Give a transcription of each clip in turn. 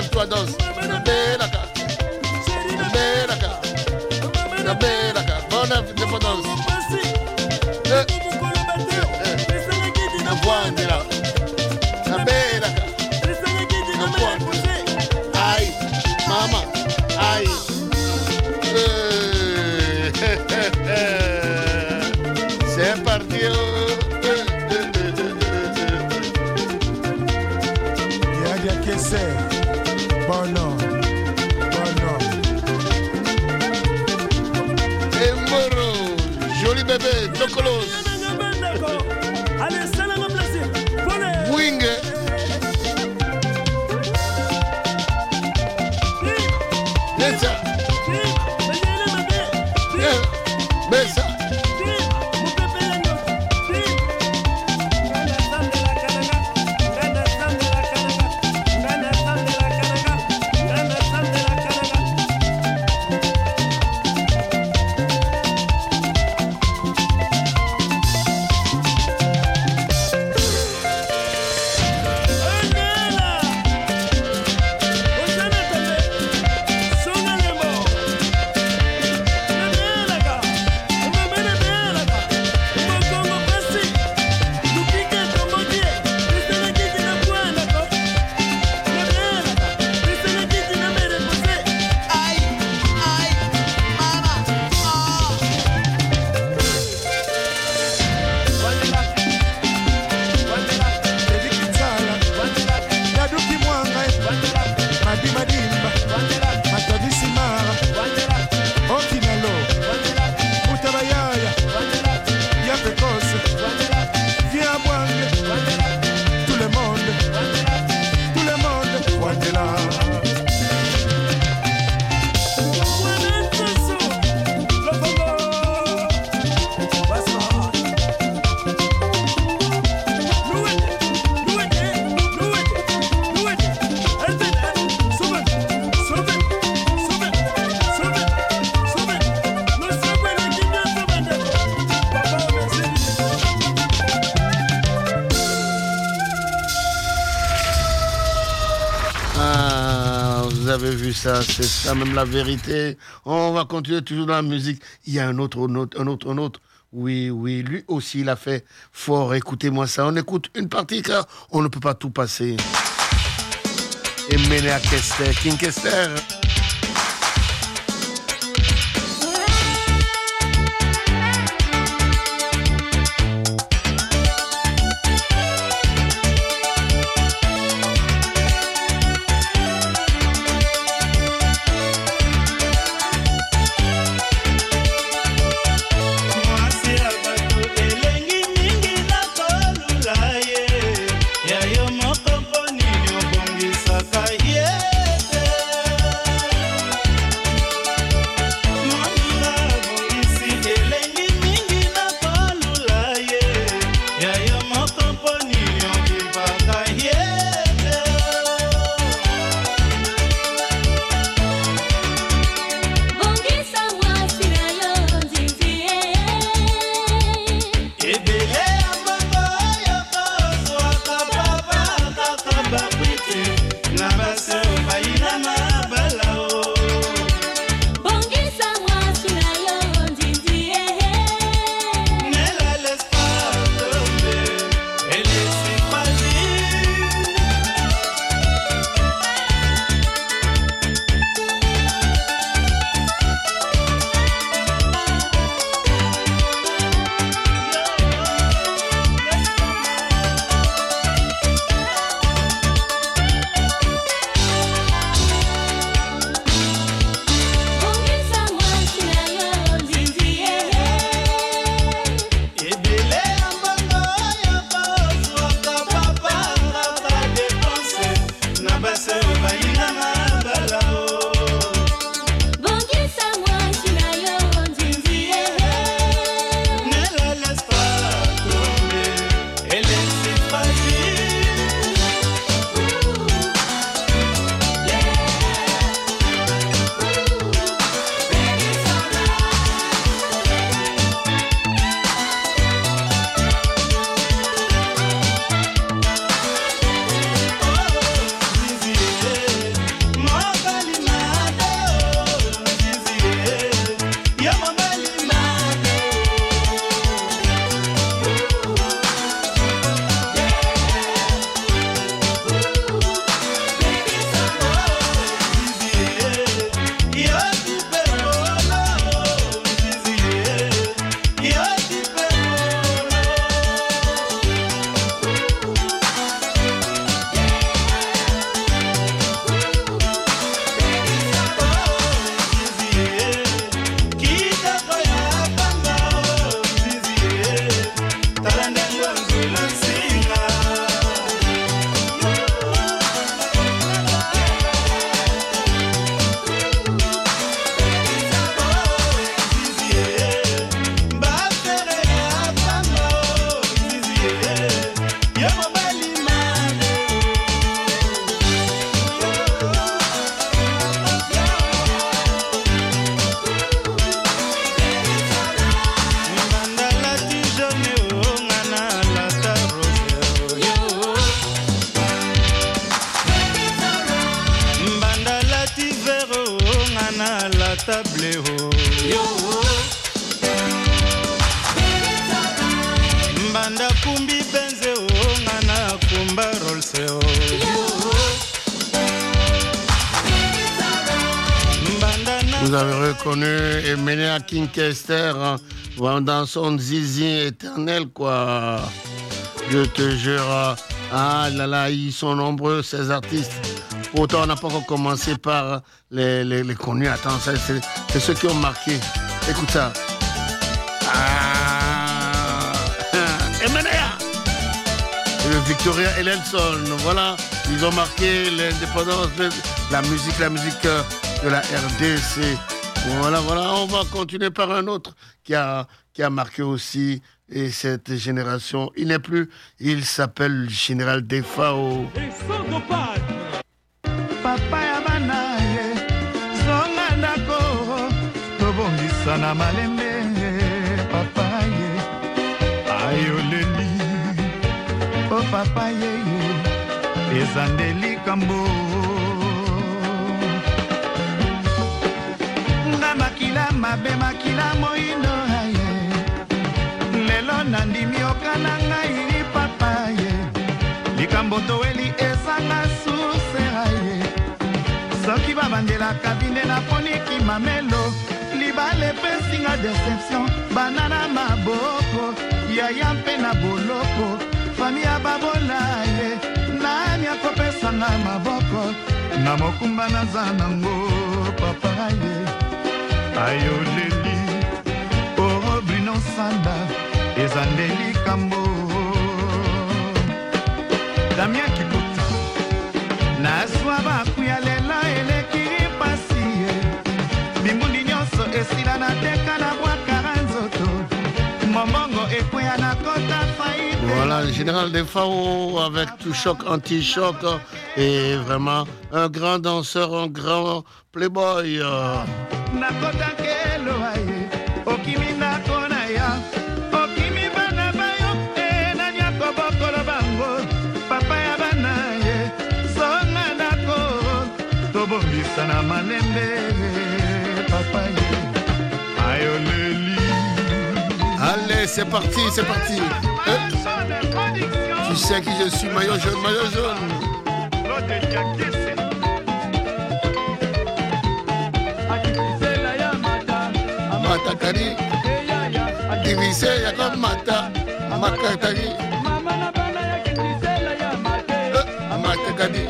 lève-toi, danse. Bonne indépendance. Aïe, maman, aïe. C'est parti. Y'a que c'est. Bon non. Et Moro, joli bébé, Dokolos. Allez, salam à plaisir. Wing. Besa. Besa. Vous avez vu ça, c'est ça même la vérité. On va continuer toujours dans la musique. Il y a un autre. Oui, lui aussi il a fait fort. Écoutez-moi ça. On écoute une partie car on ne peut pas tout passer. Et Ménéa Kester, King Kester. Yeah. Vous avez reconnu Emenea Kinkester dans son zizi éternel, quoi. Je te jure. Ah là là, ils sont nombreux, ces artistes. Pourtant, on n'a pas encore commencé par les connus. Attends, c'est ceux qui ont marqué. Écoute ça. Emenea. Le Victoria et Nelson. Voilà, ils ont marqué l'indépendance de la musique de la RDC. Voilà, on va continuer par un autre qui a marqué aussi et cette génération. Il n'est plus, il s'appelle Général Defao. Papa ya bana ye, zonga ndako, tobongisa na malembe, papa ye, ayoleli, oh papa ye, ezandeli kambo. Makila mabe makila moino haye lelo nandimi okana ngai papa ye likambo toeli esanga suse haye soki babandela kabine na poniki mamelo libale pesinga deception banana maboko yaya mpe na boloko famia babola ye nani akopesanga maboko na mokumba naza nango papa ye ayoleli oh Bruno Sanda ezandeli kambo Damien Kikuta naswa bakuya lela elekiri pasi bimbundi nyonso esila na teka na bwaka nzoto momongo ekwea na kota faite. Voilà, le Général Defao avec tout choc, anti-choc et vraiment un grand danseur, un grand playboy. Nakota kelo aye okimi nakona ya okimi bana bayo na nyako bokolo bango papa ya bana ye songa nako tobongisa na malembe papa ye ayoleli. Allez, c'est parti. Tu sais qui je suis, maillot jaune. Matakari, divisé ya comme mata, makatari, matakari,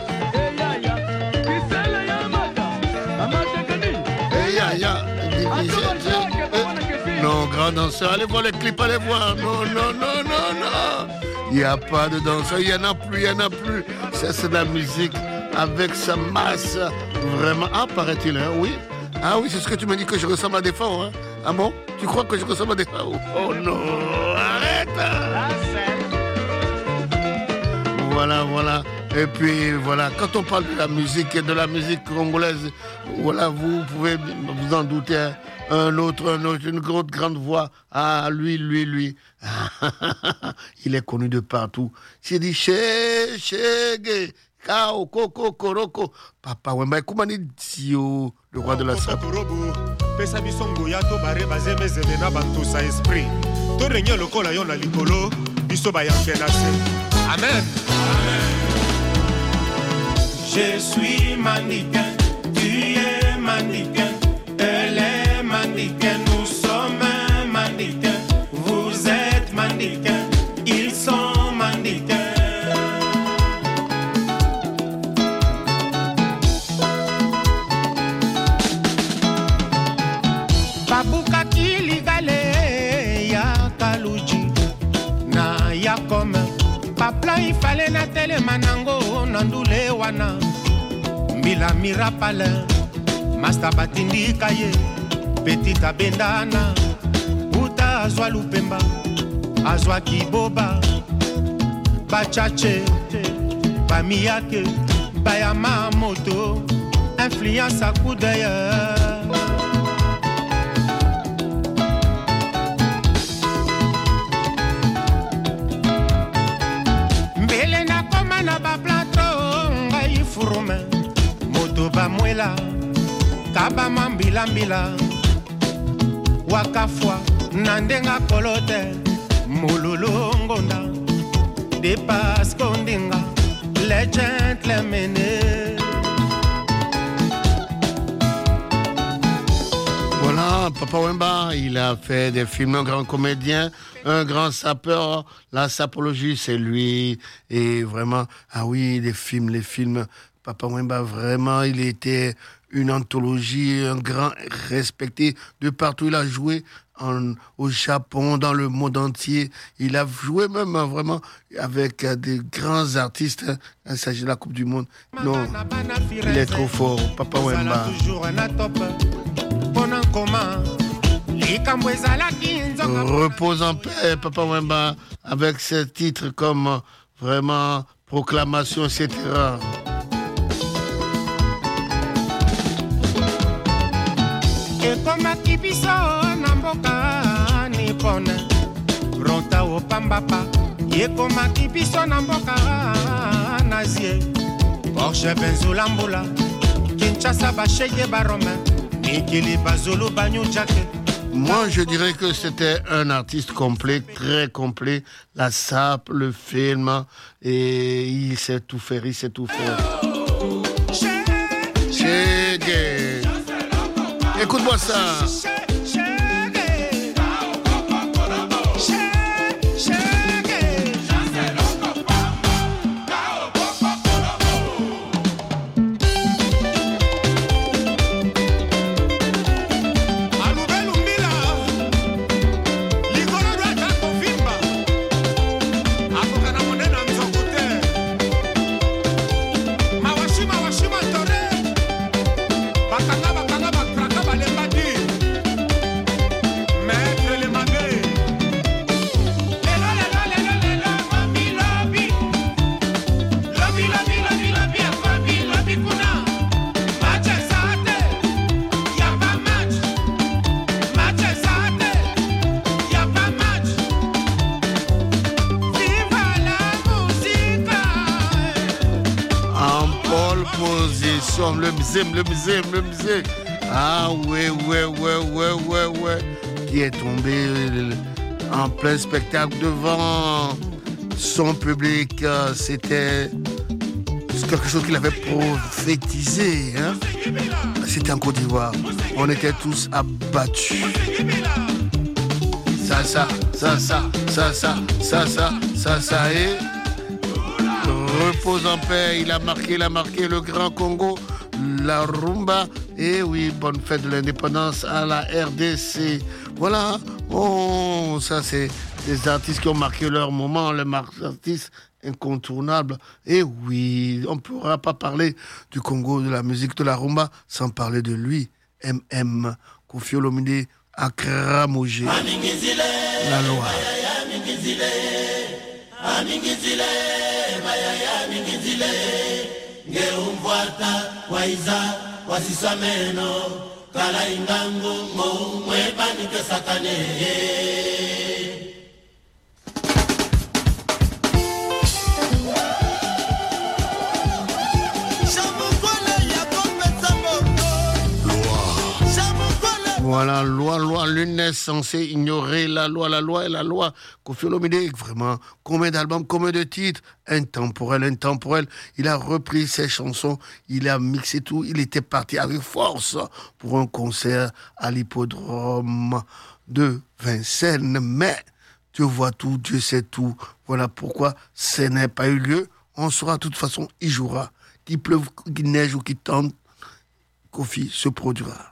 divisé. Non, grand danseur, allez voir les clips, allez voir. Non. Il n'y a pas de danseur, il n'y en a plus. Ça, c'est de la musique avec sa masse. Vraiment, paraît-il, hein, oui. Ah oui, c'est ce que tu me dis que je ressemble à des femmes, hein. Ah bon? Tu crois que je ressemble à des femmes? Oh non, arrête! Voilà. Et puis voilà, quand on parle de la musique congolaise, voilà, vous pouvez vous en douter, hein. Un autre, une grande voix. Ah, lui. Il est connu de partout. C'est dit Chege, Kao, Koko, Koroko. Papa, Wemba, Koumani Dio, le roi de la sape. Pesa bisongo ya to bare bazeme zemena bantu sa esprit. To renye lokola yo na likolo, biso ba yankenase. Amen. Je suis mannequin, tu es mannequin, elle est mannequin, nous sommes mannequin, vous êtes mannequin, ils sont mannequins. Babuka kiligale ya kaluji na ya kome papla ifale na tele manango nandule wana mbila mirapale masta batindi kaye petita bendana uta azwa lupemba azwa kiboba bachache, bamiyake, bayama moto, influence à coup d'œil. Mbele na koma na ba plateau, ngai furume, moto bamwela, kaba mambila mbila, wakafwa, nandenga kolote, mololo ngonda, dépasse kondinga, les gentlemen. Voilà, Papa Wemba, il a fait des films, un grand comédien, un grand sapeur. La sapologie, c'est lui. Et vraiment, ah oui, les films. Papa Wemba, vraiment, il était une anthologie, un grand respecté de partout. Il a joué au Japon, dans le monde entier. Il a joué même vraiment avec des grands artistes. Il s'agit de la Coupe du Monde. Non, il est trop fort, Papa Wemba. Repose en paix, Papa Wemba, avec ces titres comme vraiment Proclamation, etc. Ekomaki biso na mboka nipone rota opambapa ekomaki biso na mboka nazie Porsche Benzulambula Kinshasa bashege barome Mikili bazulu banyu jake. Moi, je dirais que c'était un artiste complet, très complet. La sape, le film, et il sait tout faire, il sait tout faire. Chégué. Écoute-moi ça. Le bzim. Ah ouais. Qui est tombé en plein spectacle devant son public. C'était quelque chose qu'il avait prophétisé. Hein? C'était en Côte d'Ivoire. On était tous abattus. Ça. Et repose en paix. Il a marqué le Grand Congo. La rumba, et oui, bonne fête de l'indépendance à la RDC. Voilà, ça c'est des artistes qui ont marqué leur moment, les artistes incontournables. Et oui, on ne pourra pas parler du Congo, de la musique, de la rumba, sans parler de lui, MM, Koffi Olomide, Accra Mojé, la loi. Ngeumvwata waiza wasisameno kala ingangu mo mwepanike sakane. Voilà, loi, l'une est censée ignorer la loi est la loi. Koffi Olomide, vraiment, combien d'albums, combien de titres, intemporel. Il a repris ses chansons, il a mixé tout, il était parti avec force pour un concert à l'hippodrome de Vincennes. Mais Dieu voit tout, Dieu sait tout. Voilà pourquoi ça n'a pas eu lieu. On saura de toute façon, il jouera. Qu'il pleuve, qu'il neige ou qu'il tente, Koffi se produira.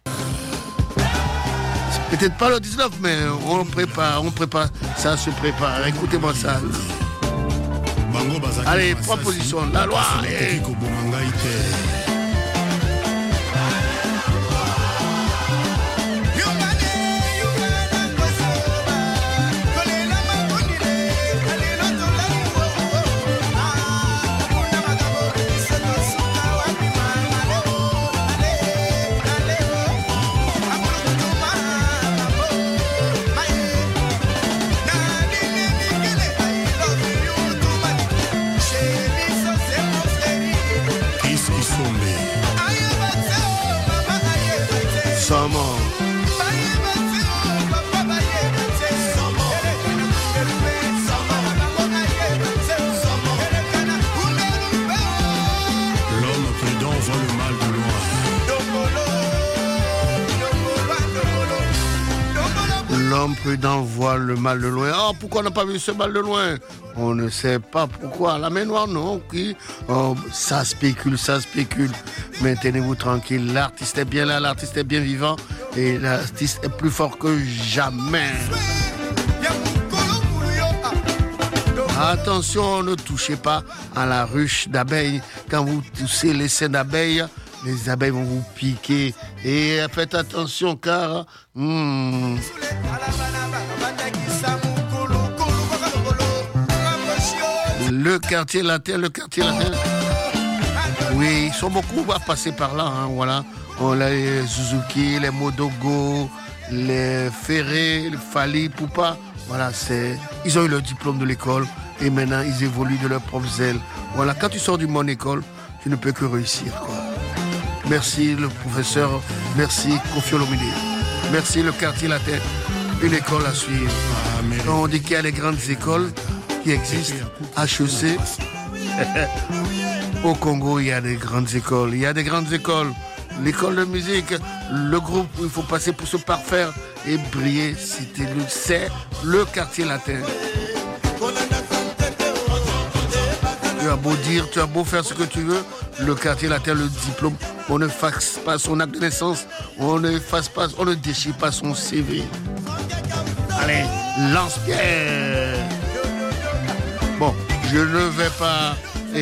Peut-être pas le 19, mais on prépare, ça se prépare. Écoutez-moi ça. Allez, proposition, la loi. Allez. L'homme prudent voit le mal de loin. Oh, pourquoi on n'a pas vu ce mal de loin? On ne sait pas pourquoi. La main noire, non. Oui. Oh, ça spécule. Mais tenez-vous tranquille. L'artiste est bien là, l'artiste est bien vivant. Et l'artiste est plus fort que jamais. Attention, ne touchez pas à la ruche d'abeilles. Quand vous toussez les seins d'abeilles, les abeilles vont vous piquer. Et faites attention car... Le quartier latin. Oui, ils sont beaucoup à passer par là. Voilà. On a les Suzuki, les Modogo, les Ferré, les Fali, Poupa. Voilà, ils ont eu le diplôme de l'école et maintenant ils évoluent de leur propre zèle. Voilà, quand tu sors du mon école, tu ne peux que réussir, quoi. Merci le professeur, merci Kofi Olomide, merci le quartier latin, une école à suivre. On dit qu'il y a des grandes écoles qui existent, HEC. Au Congo, il y a des grandes écoles, l'école de musique, le groupe où il faut passer pour se parfaire et briller, c'est le quartier latin. Tu as beau dire, tu as beau faire ce que tu veux, le quartier latin, le diplôme, on ne fasse pas son acte de naissance, on ne déchire pas son CV. Allez, lance-pierre. Bon, je ne vais pas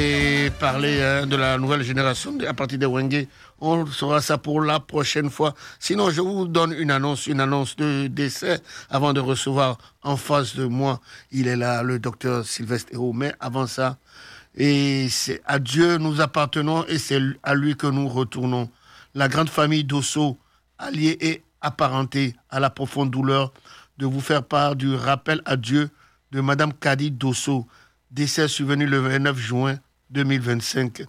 parler de la nouvelle génération à partir des Wenge. On saura ça pour la prochaine fois. Sinon, je vous donne une annonce de décès avant de recevoir en face de moi. Il est là, le docteur Sylvestre Hérault. Mais avant ça, et c'est à Dieu nous appartenons et c'est à lui que nous retournons. La grande famille Dosso, alliée et apparentée, à la profonde douleur de vous faire part du rappel à Dieu de Madame Kadi Dosso, décès survenu le 29 juin 2025.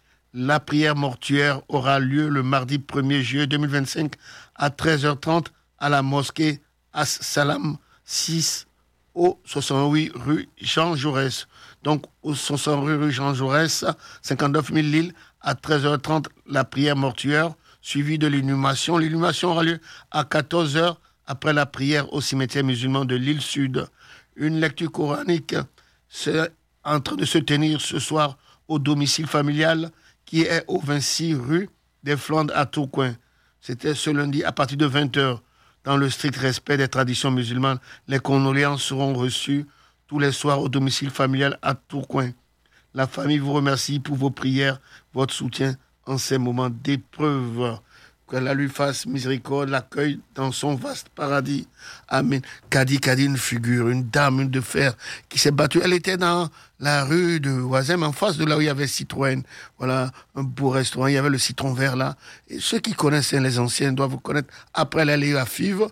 La prière mortuaire aura lieu le mardi 1er juillet 2025 à 13h30 à la mosquée As-Salam 6 au 68 rue Jean Jaurès. Donc au 68 rue Jean Jaurès, 59 000 Lille, à 13h30 la prière mortuaire suivie de l'inhumation. L'inhumation aura lieu à 14h après la prière au cimetière musulman de Lille Sud. Une lecture coranique c'est en train de se tenir ce soir au domicile familial qui est au 26 rue des Flandres à Tourcoing. C'était ce lundi à partir de 20h. Dans le strict respect des traditions musulmanes, les condoléances seront reçues tous les soirs au domicile familial à Tourcoing. La famille vous remercie pour vos prières, votre soutien en ces moments d'épreuve. Qu'Allah lui fasse miséricorde, l'accueille dans son vaste paradis. Amen. Kadi, une figure, une dame de fer qui s'est battue. Elle était dans la rue de Oisem, en face de là où il y avait Citroën. Voilà, un beau restaurant. Il y avait le citron vert là. Et ceux qui connaissent, les anciens, doivent vous connaître. Après, elle est à Fives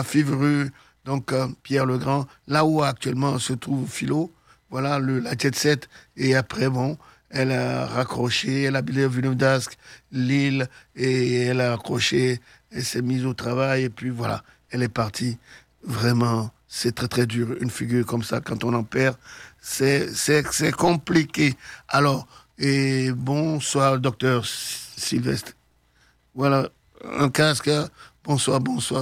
rue, donc Pierre le Grand, là où actuellement se trouve Philo. Voilà, la jet set. Et après, bon... Elle a raccroché, elle a vu d'Ascq, Lille, et elle a raccroché, elle s'est mise au travail, et puis voilà, elle est partie. Vraiment, c'est très très dur, une figure comme ça, quand on en perd, c'est compliqué. Alors, et bonsoir, docteur Sylvestre. Voilà, un casque, bonsoir,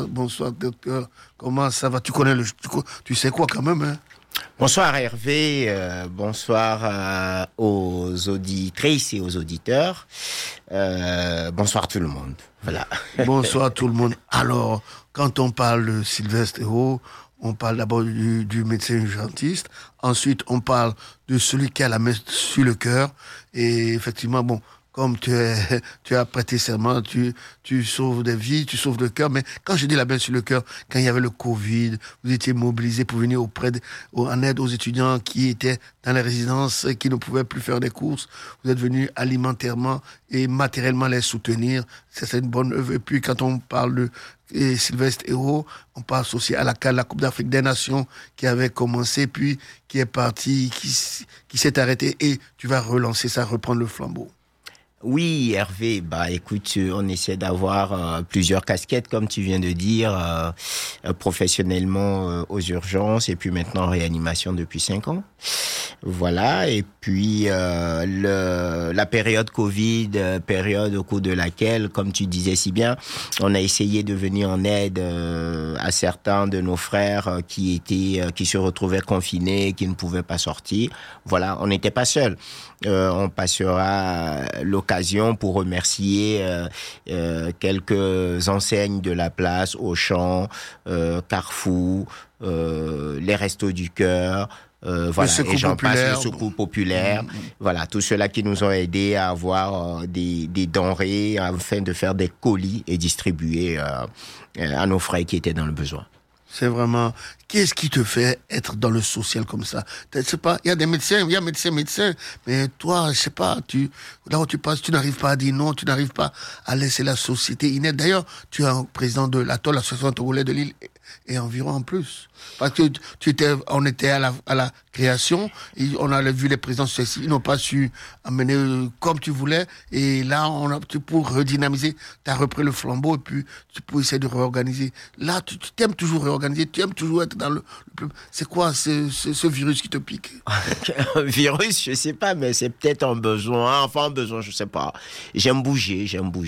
docteur. Comment ça va? Tu sais quoi quand même, hein? Bonsoir Hervé, bonsoir aux auditrices et aux auditeurs, bonsoir tout le monde. Voilà. Bonsoir tout le monde. Alors, quand on parle de Sylvestre Hérault, on parle d'abord du médecin urgentiste, ensuite on parle de celui qui a la main sur le cœur, et effectivement, bon, comme tu as prêté serment, tu sauves des vies, tu sauves le cœur. Mais quand je dis la main sur le cœur, quand il y avait le Covid, vous étiez mobilisés pour venir en aide aux étudiants qui étaient dans les résidences, qui ne pouvaient plus faire des courses. Vous êtes venus alimentairement et matériellement les soutenir. C'est une bonne œuvre. Et puis quand on parle de Sylvestre Hérault, on passe aussi à la Coupe d'Afrique des Nations qui avait commencé, puis qui est parti, qui s'est arrêté, et tu vas relancer ça, reprendre le flambeau. Oui, Hervé, écoute, on essaie d'avoir plusieurs casquettes, comme tu viens de dire, professionnellement aux urgences et puis maintenant en réanimation depuis 5 ans. Voilà, et puis la période Covid, période au cours de laquelle, comme tu disais si bien, on a essayé de venir en aide à certains de nos frères qui se retrouvaient confinés, qui ne pouvaient pas sortir. Voilà, on n'était pas seuls. On passera l'occasion pour remercier quelques enseignes de la place, Auchan, Carrefour, les Restos du Cœur, voilà, et j'en passe, le Secours populaire, voilà, tous ceux-là qui nous ont aidés à avoir des denrées afin de faire des colis et distribuer à nos frères qui étaient dans le besoin. C'est vraiment... Qu'est-ce qui te fait être dans le social comme ça? Je sais pas, il y a des médecins, il y a médecins, mais toi, je sais pas, là où tu passes, tu n'arrives pas à dire non, tu n'arrives pas à laisser la société inerte. D'ailleurs, tu es un président de l'ATOL, l'Association togolaise de l'île, et environ en plus. Parce que on était à la création, et on a vu les présidents successifs, ils n'ont pas su amener comme tu voulais, et là, pour redynamiser, tu as repris le flambeau, et puis tu peux essayer de réorganiser. Là, tu t'aimes toujours réorganiser, tu aimes toujours être dans c'est quoi ce virus qui te pique? Un virus, je sais pas, mais c'est peut-être un besoin, je sais pas. J'aime bouger.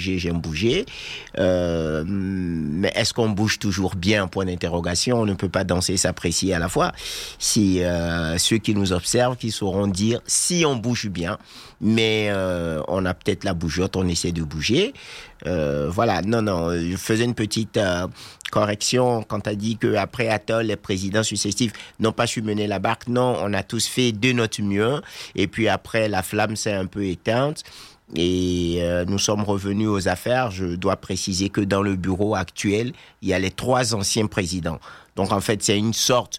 Mais est-ce qu'on bouge toujours bien? Point d'interrogation. On ne peut pas danser et s'apprécier à la fois. Si ceux qui nous observent, qui sauront dire si on bouge bien, mais on a peut-être la bougeotte, on essaie de bouger. Voilà, non, je faisais une petite correction quand tu as dit qu'après Atoll, les présidents successifs n'ont pas su mener la barque. Non, on a tous fait de notre mieux. Et puis après, la flamme s'est un peu éteinte. Et nous sommes revenus aux affaires. Je dois préciser que dans le bureau actuel, il y a les 3 anciens présidents. Donc en fait, c'est une sorte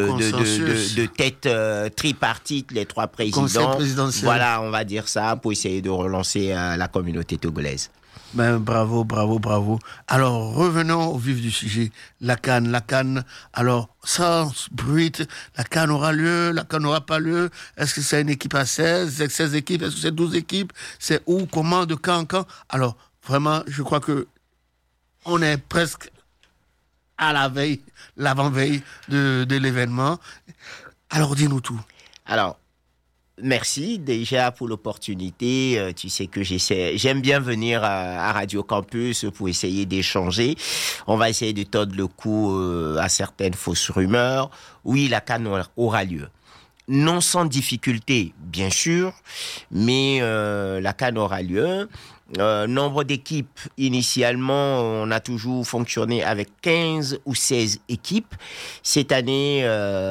de tête tripartite, les 3 présidents. Voilà, on va dire ça pour essayer de relancer la communauté togolaise. Bravo. Alors, revenons au vif du sujet. La CAN. Alors, sans bruit, la CAN aura lieu, la CAN n'aura pas lieu. Est-ce que c'est une équipe à 16 équipes? Est-ce que c'est 12 équipes? C'est où, comment, de quand? Alors, vraiment, je crois que on est presque à l'avant-veille de l'événement. Alors, dis-nous tout. Alors, merci déjà pour l'opportunité. Tu sais que j'aime bien venir à Radio Campus pour essayer d'échanger. On va essayer de tordre le cou à certaines fausses rumeurs. Oui, la CAN aura lieu. Non sans difficulté, bien sûr, mais la CAN aura lieu. Nombre d'équipes, initialement, on a toujours fonctionné avec 15 ou 16 équipes. Cette année,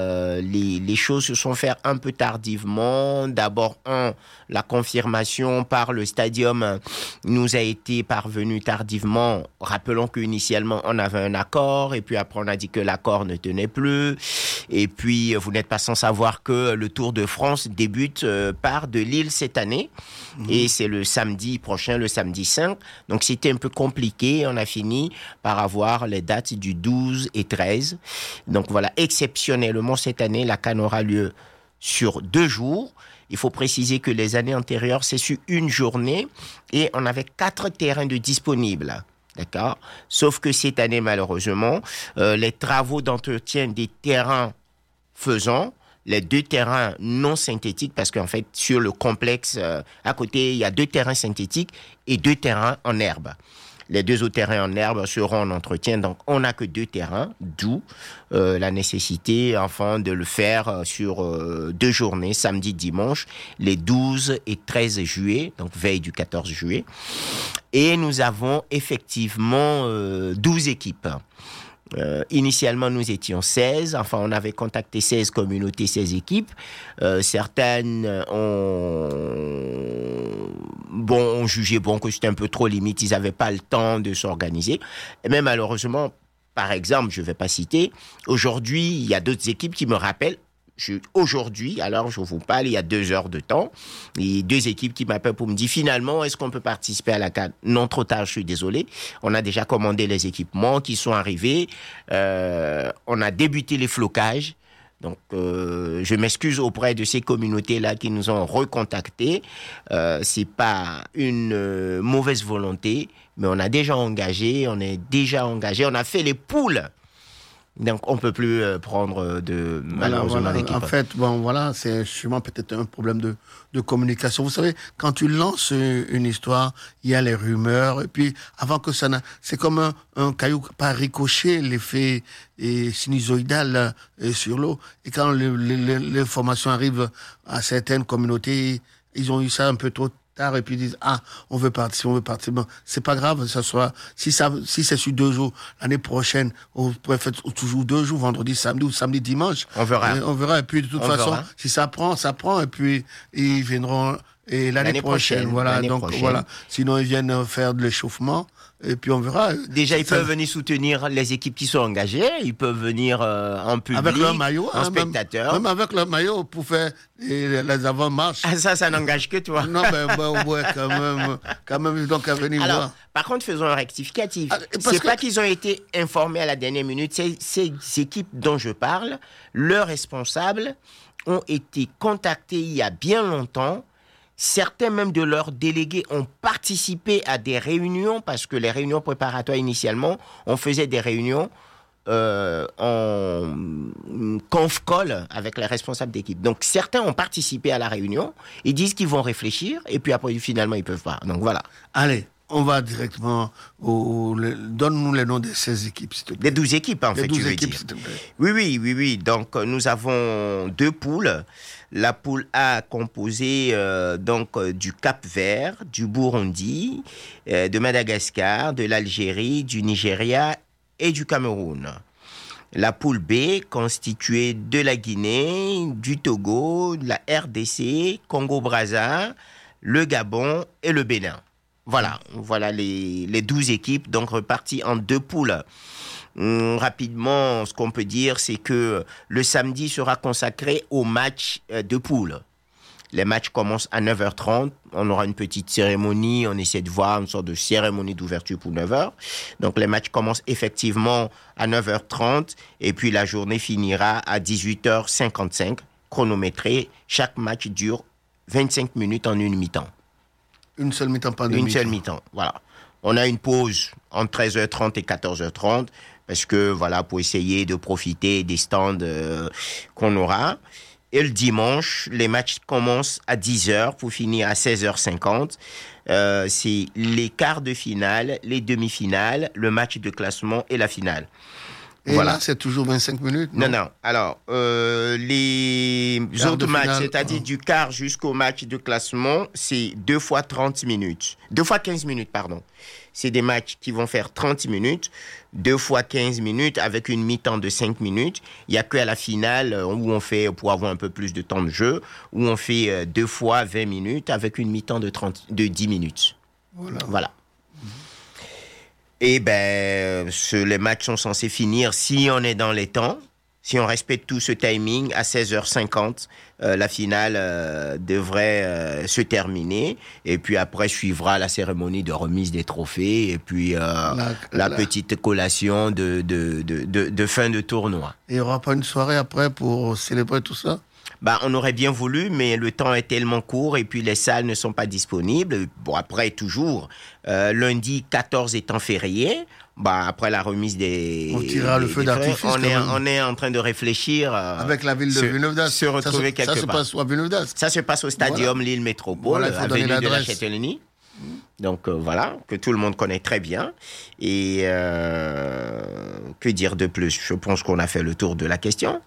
les choses se sont faites un peu tardivement. D'abord, la confirmation par le stadium nous a été parvenue tardivement. Rappelons qu'initialement, on avait un accord, et puis après, on a dit que l'accord ne tenait plus. Et puis, vous n'êtes pas sans savoir que le Tour de France débute part de Lille cette année. Et c'est le samedi prochain, le samedi 5. Donc, c'était un peu compliqué. On a fini par avoir les dates du 12 et 13. Donc, voilà, exceptionnellement, cette année, la CAN aura lieu sur 2 jours. Il faut préciser que les années antérieures, c'est sur une journée et on avait 4 terrains de disponibles. D'accord? Sauf que cette année, malheureusement, les travaux d'entretien des terrains faisant, les 2 terrains non synthétiques, parce qu'en fait, sur le complexe, à côté, il y a 2 terrains synthétiques et 2 terrains en herbe. Les 2 autres terrains en herbe seront en entretien, donc on n'a que 2 terrains, d'où la nécessité, enfin, de le faire sur 2 journées, samedi, dimanche, les 12 et 13 juillet, donc veille du 14 juillet. Et nous avons effectivement 12 équipes. Initialement, nous étions 16. Enfin, on avait contacté 16 communautés, 16 équipes. Certaines ont jugé que c'était un peu trop limite. Ils n'avaient pas le temps de s'organiser. Mais malheureusement, par exemple, je ne vais pas citer, aujourd'hui, il y a d'autres équipes qui me rappellent. Aujourd'hui, alors je vous parle, il y a 2 heures de temps, il y a 2 équipes qui m'appellent pour me dire finalement, est-ce qu'on peut participer à la CAN? Non, trop tard, je suis désolé. On a déjà commandé les équipements qui sont arrivés. On a débuté les flocages. Donc, je m'excuse auprès de ces communautés-là qui nous ont recontactés. C'est pas une mauvaise volonté, mais on a déjà engagé, on a fait les poules. Donc, on ne peut plus prendre de malheureusement d'équipe. En fait, c'est sûrement peut-être un problème de communication. Vous savez, quand tu lances une histoire, il y a les rumeurs. Et puis, avant que ça c'est comme un caillou par ricochet, l'effet sinusoïdal sur l'eau. Et quand l'information arrive à certaines communautés, ils ont eu ça un peu trop tard et puis ils disent on veut partir. Bon, c'est pas grave, si c'est sur 2 jours l'année prochaine, on pourrait faire toujours 2 jours, vendredi, samedi ou samedi, dimanche. On verra. Et puis de toute façon, si ça prend et puis ils viendront l'année prochaine. Voilà. Sinon ils viennent faire de l'échauffement. Et puis on verra. Déjà, ils peuvent venir soutenir les équipes qui sont engagées. Ils peuvent venir en public, avec leur maillot, en spectateur. Même avec leur maillot pour faire les avant-marches. Ça n'engage que toi. Non, mais quand même, ils n'ont qu'à venir voir. Par contre, faisons un rectificatif. C'est pas qu'ils ont été informés à la dernière minute. Ces équipes dont je parle, leurs responsables ont été contactés il y a bien longtemps. Certains même de leurs délégués ont participé à des réunions, parce que les réunions préparatoires initialement, on faisait des réunions en conf-call avec les responsables d'équipe. Donc certains ont participé à la réunion, ils disent qu'ils vont réfléchir, et puis après finalement ils ne peuvent pas. Donc voilà. Allez, on va directement donne-nous les noms de ces équipes, s'il te plaît. Des 12 équipes, en fait, tu veux dire. S'il te plaît. Oui. Donc nous avons 2 poules. La poule A composée du Cap-Vert, du Burundi, de Madagascar, de l'Algérie, du Nigeria et du Cameroun. La poule B constituée de la Guinée, du Togo, de la RDC, Congo-Brazza, le Gabon et le Bénin. Voilà les 12 équipes donc reparties en 2 poules. Rapidement, ce qu'on peut dire, c'est que le samedi sera consacré aux matchs de poule. Les matchs commencent à 9h30. On aura une petite cérémonie. On essaie de voir une sorte de cérémonie d'ouverture pour 9h. Donc, les matchs commencent effectivement à 9h30. Et puis, la journée finira à 18h55, chronométré. Chaque match dure 25 minutes en une mi-temps. Une seule mi-temps, pas deux mi-temps. Une seule mi-temps, voilà. On a une pause entre 13h30 et 14h30 parce que, pour essayer de profiter des stands qu'on aura. Et le dimanche, les matchs commencent à 10h pour finir à 16h50. C'est les quarts de finale, les demi-finales, le match de classement et la finale. Et là, c'est toujours 25 minutes, non? Non. Alors, les autres matchs, c'est-à-dire du quart jusqu'au match de classement, c'est 2 fois 30 minutes. 2 fois 15 minutes, pardon. C'est des matchs qui vont faire 30 minutes, 2 fois 15 minutes avec une mi-temps de 5 minutes. Il n'y a qu'à la finale où on fait, pour avoir un peu plus de temps de jeu, où on fait 2 fois 20 minutes avec une mi-temps de 10 minutes. Voilà. Et les matchs sont censés finir, si on est dans les temps, si on respecte tout ce timing, à 16h50, la finale devrait se terminer. Et puis après, suivra la cérémonie de remise des trophées et puis la petite collation de fin de tournoi. Et il n'y aura pas une soirée après pour célébrer tout ça? On aurait bien voulu, mais le temps est tellement court et puis les salles ne sont pas disponibles. Bon, après, toujours, lundi 14 étant férié, après la remise des... On tirera le feu d'artifice. On est en train de réfléchir... avec la ville de Villeneuve-d'Ascq. Se retrouver quelque part. Ça se passe où à Villeneuve-d'Ascq? Ça se passe au Stadium Lille Métropole, avenue de la Châtellenie. Donc que tout le monde connaît très bien. Et que dire de plus? Je pense qu'on a fait le tour de la question.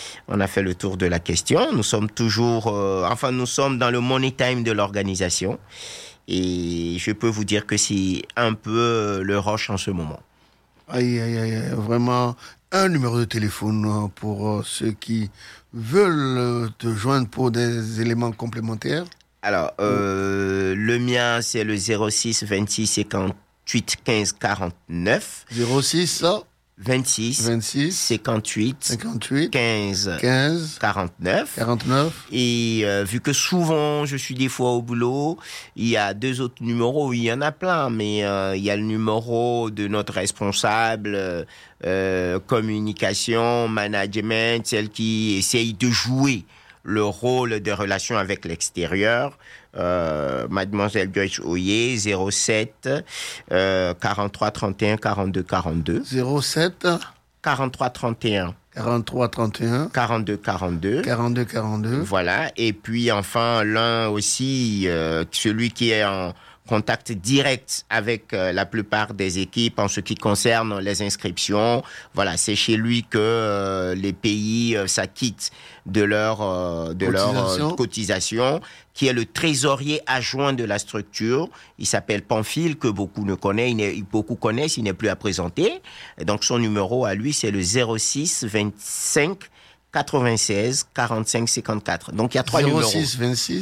Nous sommes toujours... nous sommes dans le money time de l'organisation. Et je peux vous dire que c'est un peu le rush en ce moment. Aïe, vraiment. Un numéro de téléphone pour ceux qui veulent te joindre pour des éléments complémentaires. Alors, le mien, c'est le 06 26 58 15 49. 06 26 58 15 49. Et vu que souvent je suis des fois au boulot, il y a 2 autres numéros, il y en a plein, mais il y a le numéro de notre responsable communication, management, celle qui essaye de jouer le rôle des relations avec l'extérieur. Mademoiselle Joyce Oyer, 07 43 31 42 42. 07 43 31 43 31 42 42. Voilà. Et puis enfin l'un aussi, celui qui est en contact direct avec la plupart des équipes en ce qui concerne les inscriptions. Voilà, c'est chez lui que les pays s'acquittent de leur cotisation, qui est le trésorier adjoint de la structure. Il s'appelle Pamphile, que beaucoup connaissent, il n'est plus à présenter. Et donc son numéro à lui, c'est le 06 25 96 45 54. Donc il y a 3 numéros. 06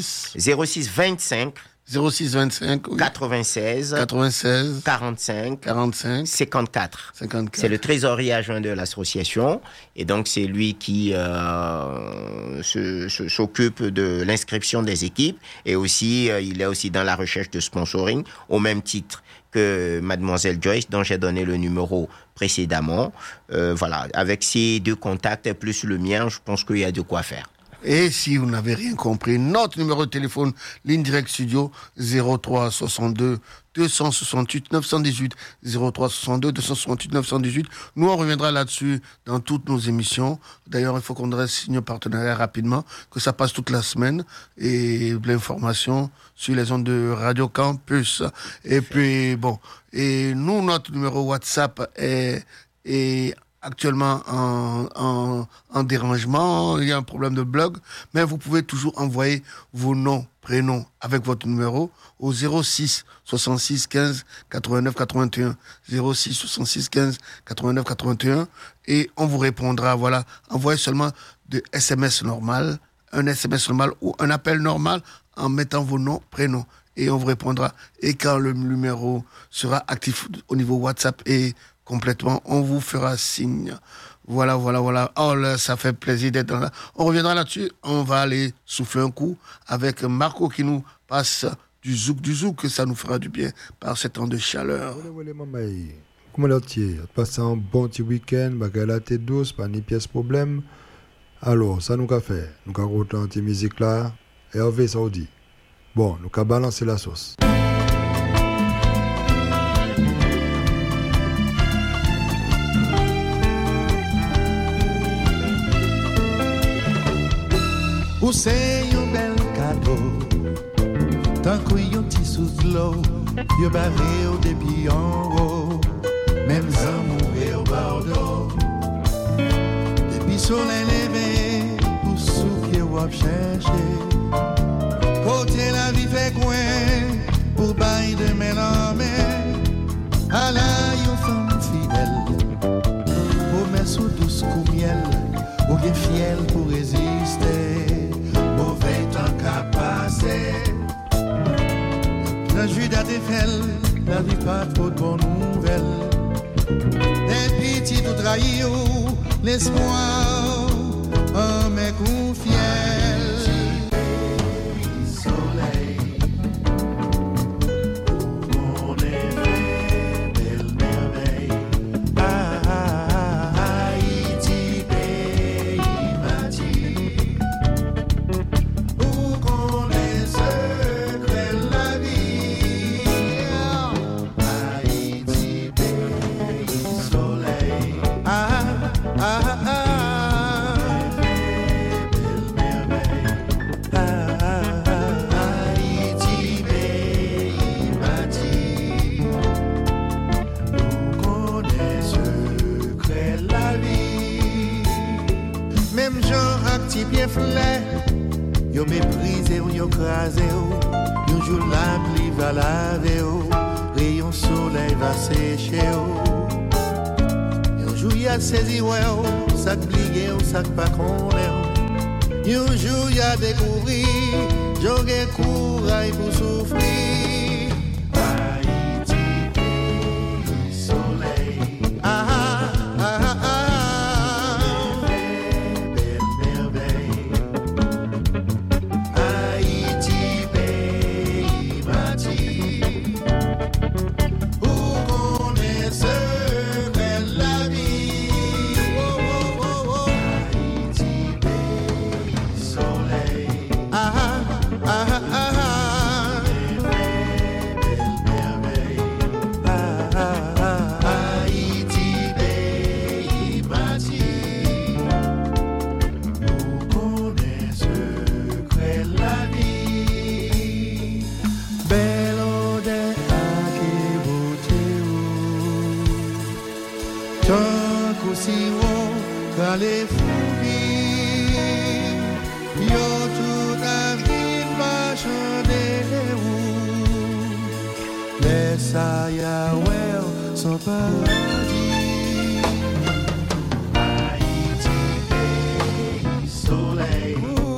25 oui. 96 45 54. C'est le trésorier adjoint de l'association, et donc c'est lui qui s'occupe de l'inscription des équipes, et aussi il est aussi dans la recherche de sponsoring au même titre que Mademoiselle Joyce, dont j'ai donné le numéro précédemment. Voilà, avec ces 2 contacts plus le mien, je pense qu'il y a de quoi faire. Et si vous n'avez rien compris, notre numéro de téléphone, ligne direct studio, 03 62 268 918, 03 62 268 918. Nous, on reviendra là-dessus dans toutes nos émissions. D'ailleurs, il faut qu'on signe un partenariat rapidement, que ça passe toute la semaine, et l'information sur les ondes de Radio Campus. Et puis, bon, et nous, notre numéro WhatsApp est actuellement en dérangement, il y a un problème de blog, mais vous pouvez toujours envoyer vos noms, prénoms avec votre numéro au 06 66 15 89 81, 06 66 15 89 81, et on vous répondra. Voilà, envoyez seulement de SMS normal, un SMS normal ou un appel normal en mettant vos noms, prénoms, et on vous répondra. Et quand le numéro sera actif au niveau WhatsApp et complètement, on vous fera signe. Voilà. Oh là, ça fait plaisir d'être là. On reviendra là-dessus. On va aller souffler un coup avec Marco qui nous passe du zouk, ça nous fera du bien par ces temps de chaleur. Comment l'as-tu passé un bon petit week-end, bagalate douce, pas ni pièce problème. Alors, ça nous a fait. Nous avons retenu cette musique là, Hervé Saoudi. Bon, nous avons balancé la sauce. Ou c'est un bel cadeau, tant qu'il y a un petit sous de l'eau, il y a barré au débit en haut, même amour et au Bordeaux. Depuis soleil levé, pour souffler ou à chercher, côté la vie fait coin, pour bailler de mélanger, à la yon femme fidèle, pour mettre sous douce coup miel, ou bien fiel pour résister. Mauvais temps qu'à passer. La Judas Eiffel, la vie pas trop de bonnes nouvelles. Des petits tout trahis, l'espoir, un mec ou fiel. Soleil, mon effet, belle merveille. Haïti, pays bâti. Yo méprisé ou yo crasé ou, yon jour la pluie va laver ou, rayon soleil va sécher ou. Yon jour y'a saisi ou, sac plié ou sac pas connaît ou. Yon jour y'a découvri, j'aurais courage pour souffrir. Haïti, pays soleil. Ah ah ah. Kale foubi, yo tout avril va changer où. Les sayaouer sont paradis. Haïti, pays, soleil.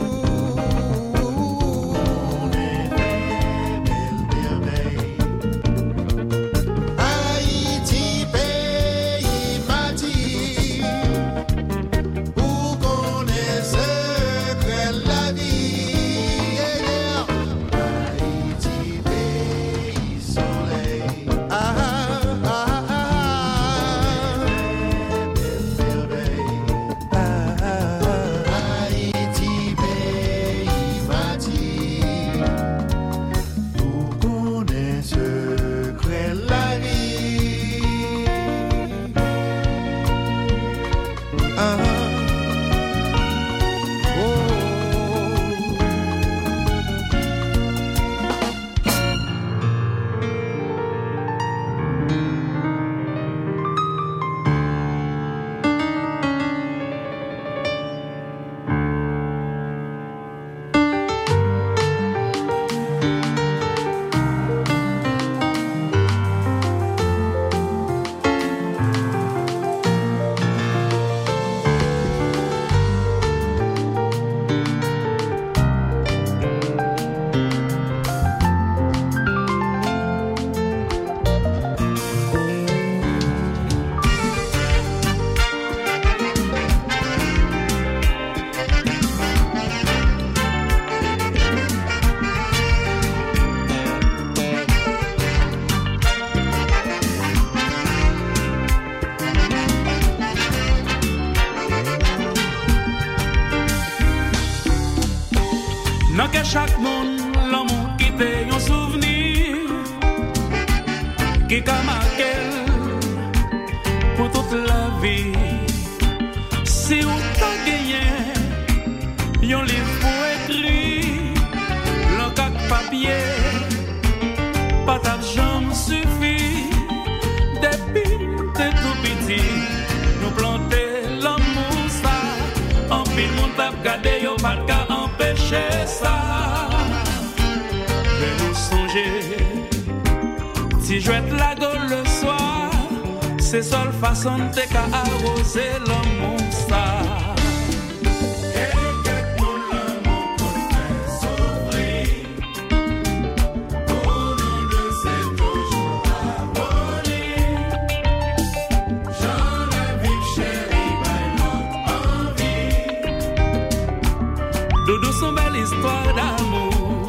Chaque monde, l'amour qui t'est un souvenir qui a marqué pour toute la vie. Si on t'a gagné un livre pour écrire, le cac papier, pas d'argent suffit. Depuis t'es tout petit, nous planter l'amour ça. En pile mon t'a gardé, y'a pas qu'à empêcher ça. Si je vais la gueule le soir, c'est seule façon de qu'à arroser l'amour ça. Doudou son belle histoire d'amour.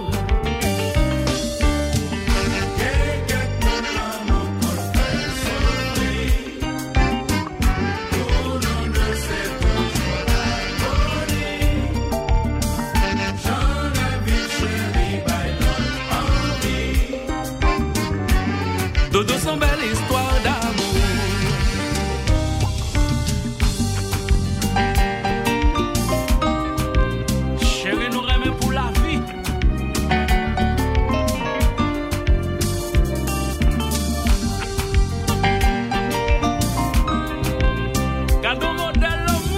Doudou son belle histoire d'amour. Chérie nous remet pour la vie. Gardons modèle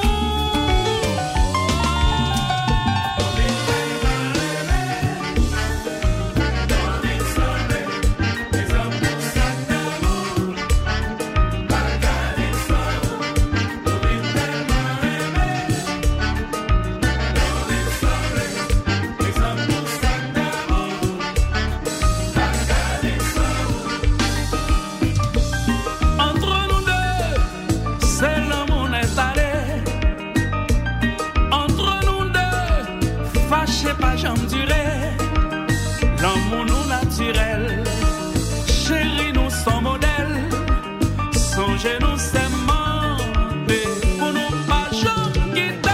pas jamais durer. L'amour nous naturel. Chérie, nous sommes modèles. Songez-nous seulement pour nous pas jamais quitter.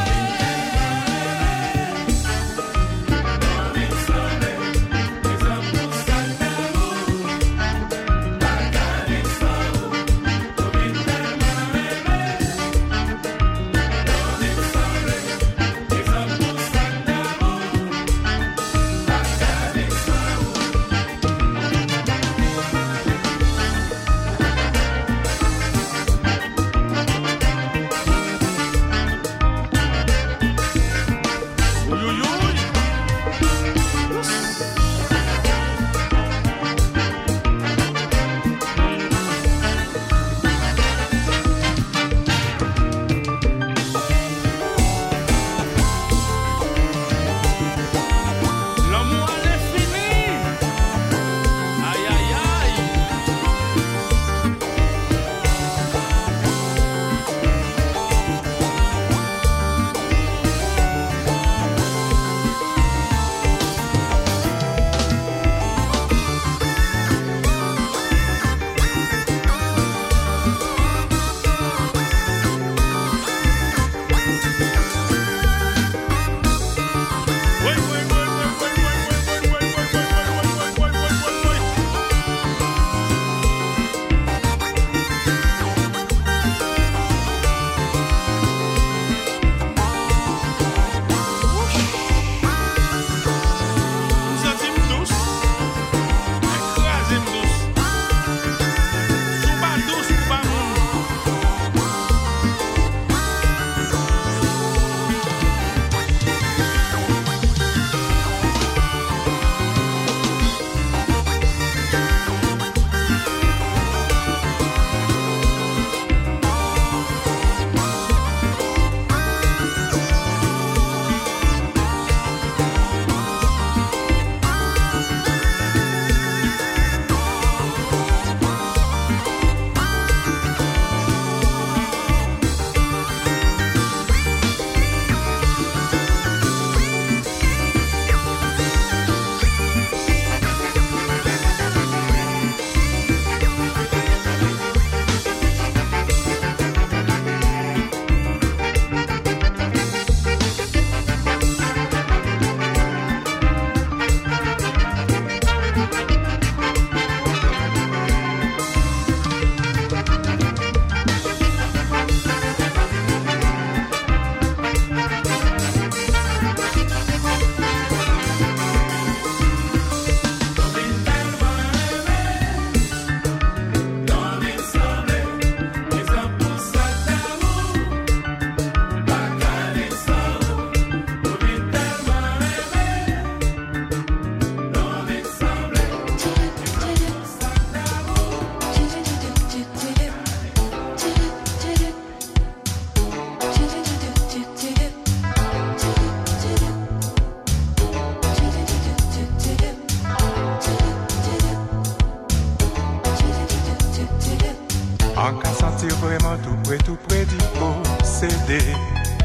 sent tout près d'y posséder.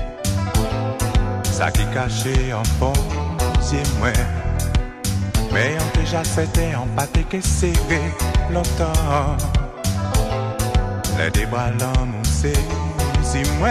Ça qui caché en fond, c'est moi. Mais on déjà c'était en pâté que serré longtemps. Les débats l'amour c'est moi.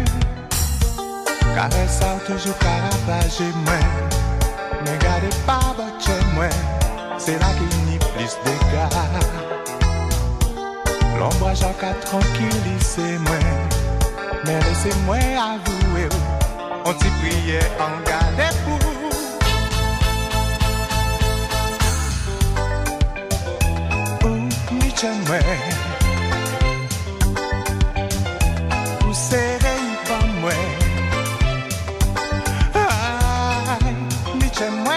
Caresse ça toujours carapage moi. Mais gardez pas votre chez moi. C'est là qu'il n'y a plus de gars. L'ombrage en cas tranquillisez moi. Mais laissez-moi avouer. On t'y priait en galère pour. Moi, pour serrer pas moi, aïe, Nietzsche moi.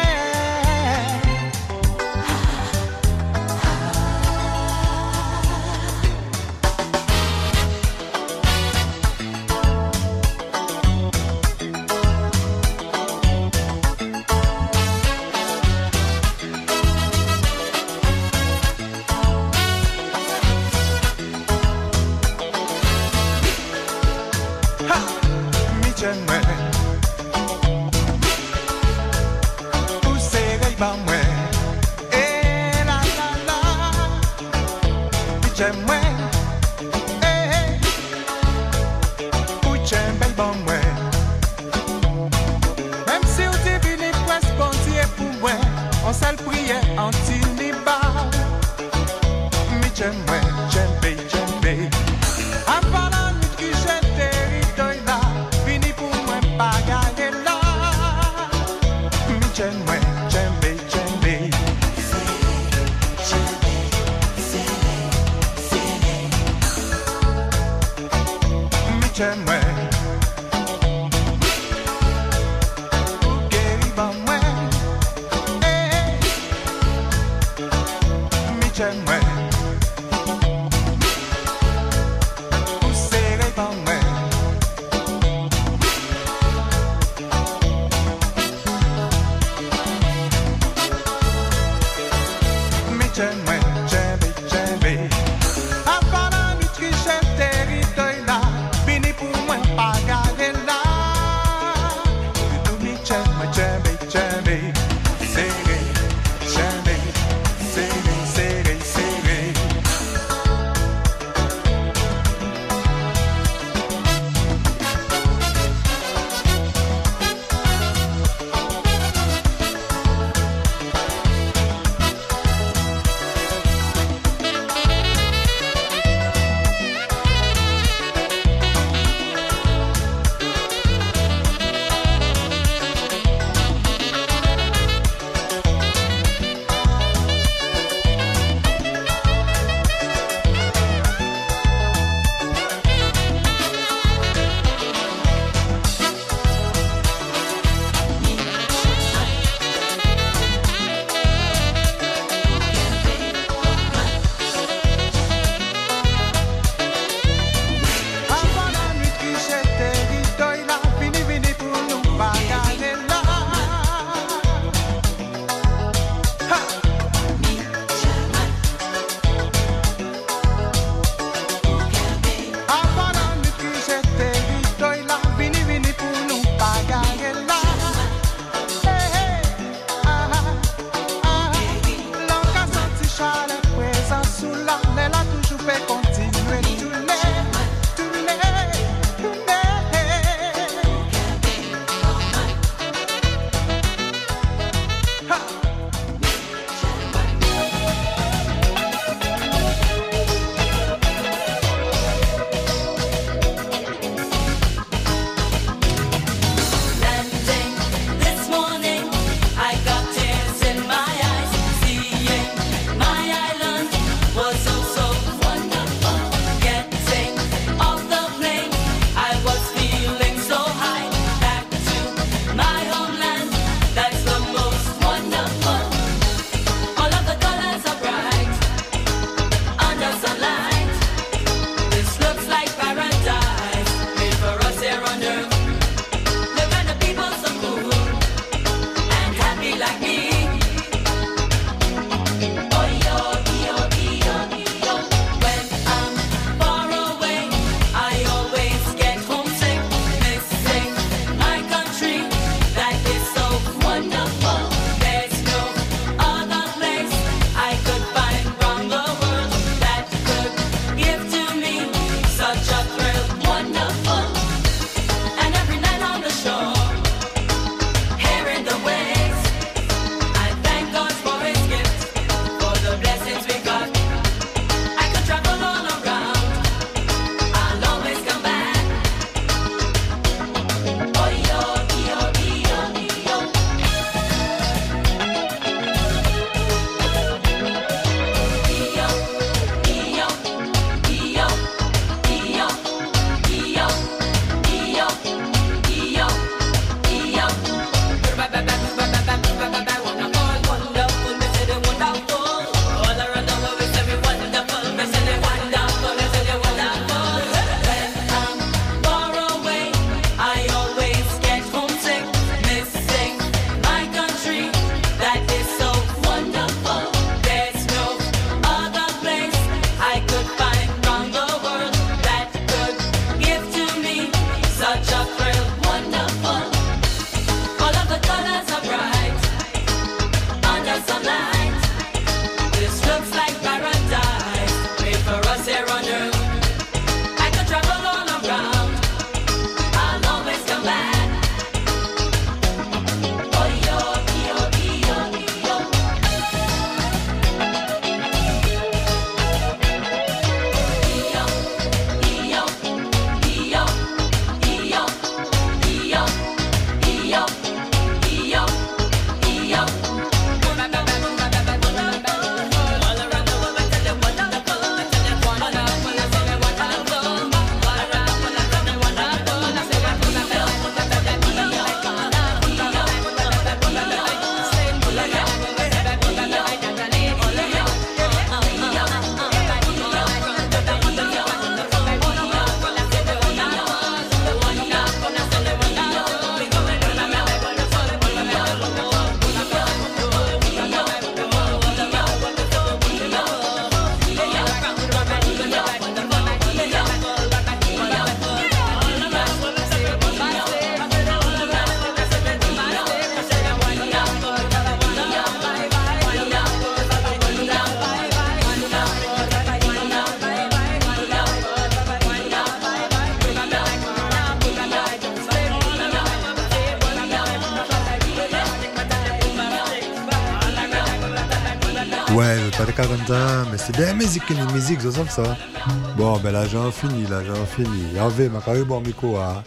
Ouais, pas de 40 ans, mais c'est des musiques, c'est comme ça. Bon, ben là, j'en finis. Hervé, ma carrière, bon, Miko, hein.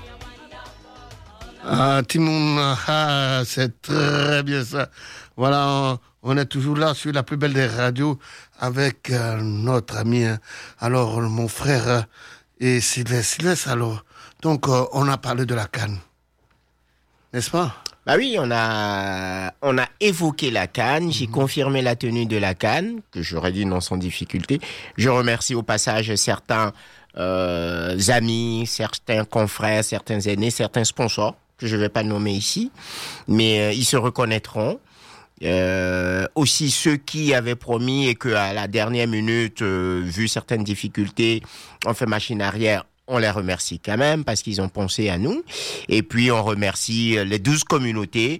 Ah, Timoun, c'est très bien ça. Voilà, on est toujours là sur la plus belle des radios avec notre ami, alors mon frère et Sylvestre, alors. Donc, on a parlé de la CAN, n'est-ce pas? Bah oui, on a évoqué la CAN, j'ai confirmé la tenue de la CAN, que j'aurais dit non sans difficulté. Je remercie au passage certains amis, certains confrères, certains aînés, certains sponsors, que je ne vais pas nommer ici, mais ils se reconnaîtront. Aussi ceux qui avaient promis et qu'à la dernière minute, vu certaines difficultés, ont fait machine arrière. On les remercie quand même parce qu'ils ont pensé à nous. Et puis, on remercie les 12 communautés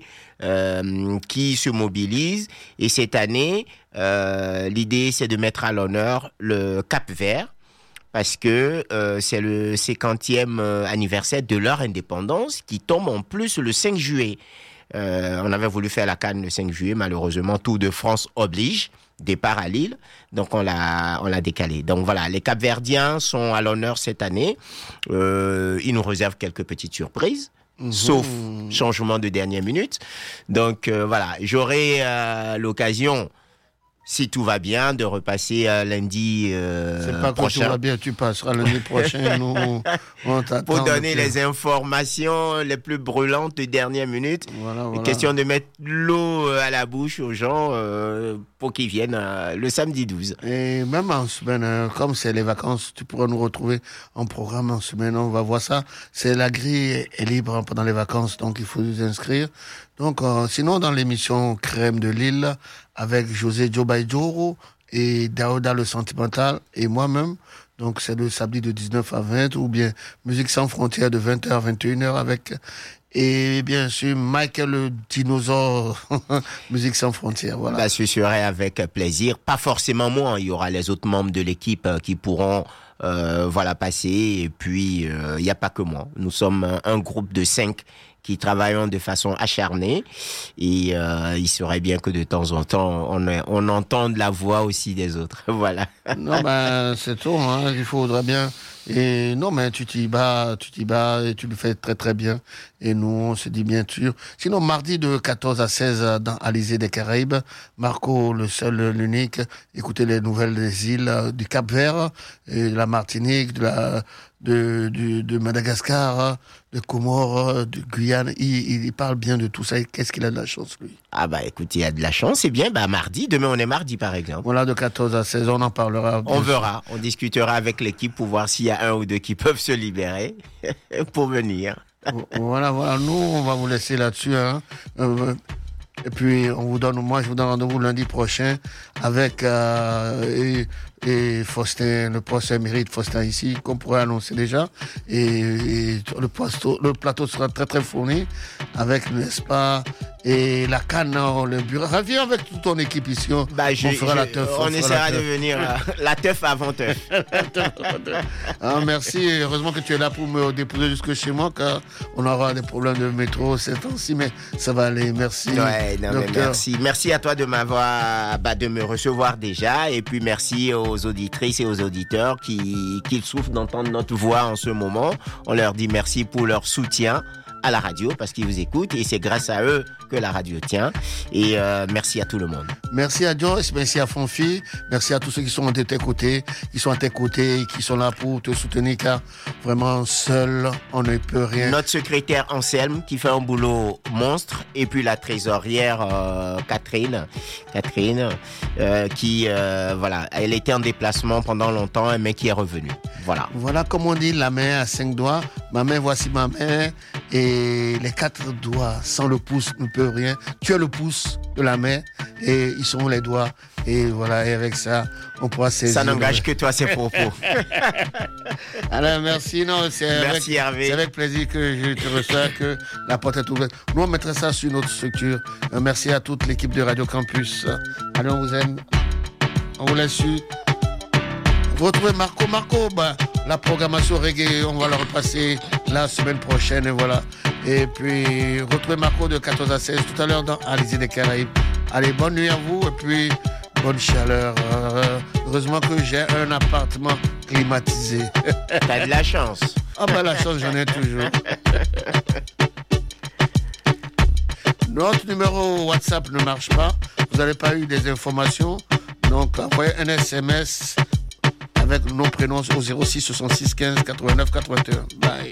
qui se mobilisent. Et cette année, l'idée, c'est de mettre à l'honneur le Cap-Vert parce que c'est le 50e anniversaire de leur indépendance qui tombe en plus le 5 juillet. On avait voulu faire la CAN le 5 juillet. Malheureusement, Tour de France oblige. Départ à Lille, donc on l'a décalé. Donc voilà, les Cap-Verdiens sont à l'honneur cette année. Ils nous réservent quelques petites surprises, sauf changement de dernière minute. Donc voilà, j'aurai l'occasion, si tout va bien, de repasser lundi c'est pas prochain. Quand tout va bien, tu passeras lundi prochain. Nous, on t'attend. Pour donner les informations les plus brûlantes de dernière minute. Voilà. Question de mettre l'eau à la bouche aux gens pour qu'ils viennent le samedi 12. Et même en semaine, comme c'est les vacances, tu pourras nous retrouver en programme en semaine. On va voir ça. C'est la grille est libre pendant les vacances, donc il faut nous inscrire. Donc, sinon, dans l'émission Crème de Lille, avec José Djobaïdjoro et Daouda le Sentimental et moi-même, donc c'est le samedi de 19 à 20, ou bien Musique sans frontières de 20h à 21h avec, et bien sûr, Michael le dinosaure, Musique sans frontières, voilà. Bah, ce serait avec plaisir. Pas forcément moi, il y aura les autres membres de l'équipe qui pourront passer, et puis il n'y a pas que moi. Nous sommes un groupe de 5 qui travaillent de façon acharnée, et il serait bien que de temps en temps on entende la voix aussi des autres. Voilà. Non, c'est tout, hein, il faudrait bien. Et non, mais tu t'y bats et tu le fais très très bien. Et nous, on se dit bien sûr. Sinon, mardi de 14 à 16 dans Alizé des Caraïbes, Marco, le seul, l'unique, écoutez les nouvelles des îles du Cap-Vert, et de la Martinique, de Madagascar, de Comores, de Guyane. Il parle bien de tout ça. Et qu'est-ce qu'il a de la chance, lui? Ah bah écoute, il a de la chance, c'est bien. Bah mardi, demain on est mardi par exemple. Voilà, de 14 à 16, on en parlera. On verra, on discutera avec l'équipe pour voir s'il y a un ou deux qui peuvent se libérer pour venir. Voilà, nous on va vous laisser là-dessus, hein. Et puis je vous donne rendez-vous lundi prochain avec et Faustin, le procès mérite Faustin ici, qu'on pourrait annoncer déjà. Et le plateau sera très très fourni avec, n'est-ce pas, et la canne, le bureau. Reviens avec toute ton équipe ici. On fera la teuf. On essaiera de venir la teuf avant teuf. Merci. Heureusement que tu es là pour me déposer jusque chez moi, car on aura des problèmes de métro ces temps-ci, mais ça va aller. Merci. Ouais, non, mais merci. Merci à toi de de me recevoir déjà, et puis merci aux auditrices et aux auditeurs qui souffrent d'entendre notre voix en ce moment. On leur dit merci pour leur soutien à la radio parce qu'ils vous écoutent, et c'est grâce à eux que la radio tient. Et merci à tout le monde. Merci à Joyce, merci à Fonfi, merci à tous ceux qui sont à tes côtés, qui sont là pour te soutenir, car vraiment seul on ne peut rien. Notre secrétaire Anselme qui fait un boulot monstre, et puis la trésorière Catherine qui elle était en déplacement pendant longtemps, mais qui est revenue. Voilà comme on dit, la main à 5 doigts. Ma main, voici ma main, et les 4 doigts sans le pouce ne peut rien. Tu as le pouce de la main et ils sont les doigts, et voilà, et avec ça on pourra saisir. Ça n'engage que toi, ces propos. Alors merci, merci Hervé. C'est avec plaisir que je te reçois, que la porte est ouverte. Nous on mettrait ça sur notre structure. Merci à toute l'équipe de Radio Campus. Allez, on vous aime, on vous laisse. Retrouvez Marco, la programmation reggae, on va le repasser la semaine prochaine, et voilà. Et puis, retrouvez Marco de 14 à 16 tout à l'heure dans Alizé des Caraïbes. Allez, bonne nuit à vous, et puis bonne chaleur. Heureusement que j'ai un appartement climatisé. T'as de la chance. Ah ben la chance, j'en ai toujours. Notre numéro WhatsApp ne marche pas. Vous n'avez pas eu des informations. Donc envoyez un SMS avec nos prénoms au 06 66 15 89 81. Bye.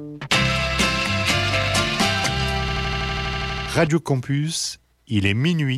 Radio Campus, il est minuit.